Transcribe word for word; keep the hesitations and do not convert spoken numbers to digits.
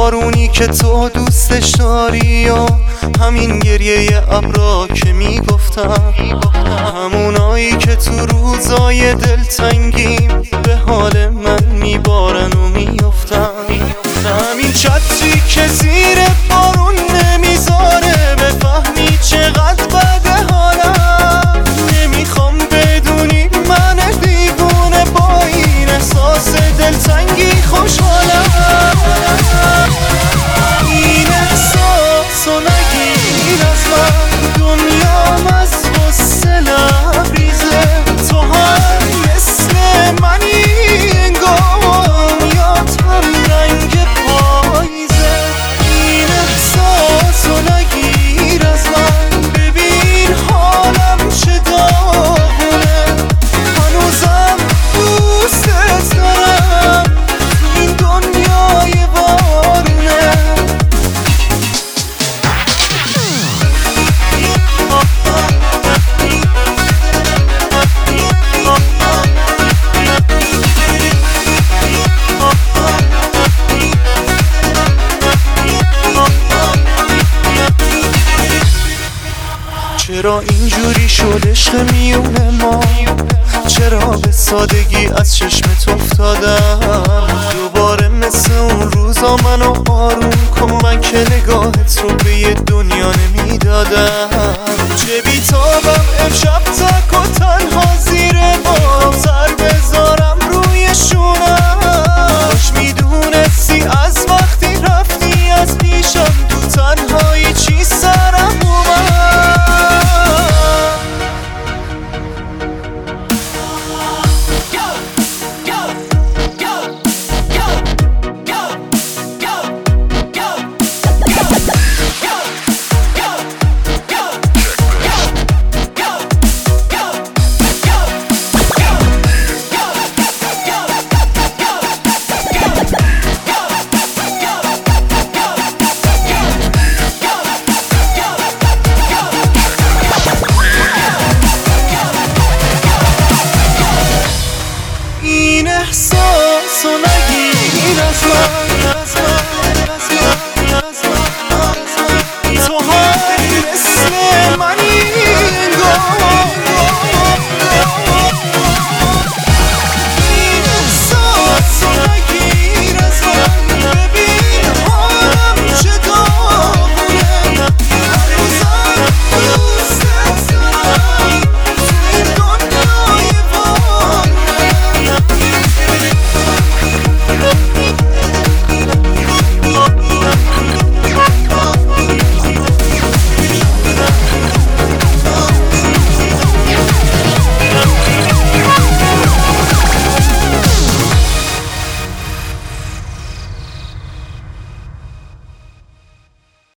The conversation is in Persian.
بارونی که تو دوستش داری و همین گریه ابرا که میگفتم، همونایی که تو روزای دلتنگیم به حال من میبارن و میافتم، همین چتری که زیر بارون نمیذاره بفهمی چقدر بده حالم. نمیخوام بدونی من دیوونه با این احساس دلتنگی خوشحالم. این احساس و نگیر از من، دنیام از غصه لبریزه. تو هم مثل منی انگار یادم رنگ پاییزه. این احساس و نگیر از من، ببین حالم چه داغونه. هنوزم دوستت دارم تو این دنیای وارونه. چرا اینجوری شد عشق میونه ما؟ چرا به سادگی از چشمت افتادم؟ دوباره مثل اون روزا منو آروم کن، من که نگاهت رو به یه دنیا نمیدادم. چه بیتابم امشب تک و تنها زیر بام، سر بذارم روی شونم. کاش میدونستی از وقتی رفتی از پیشم تو تنهایی چی سرم اومد. این احساس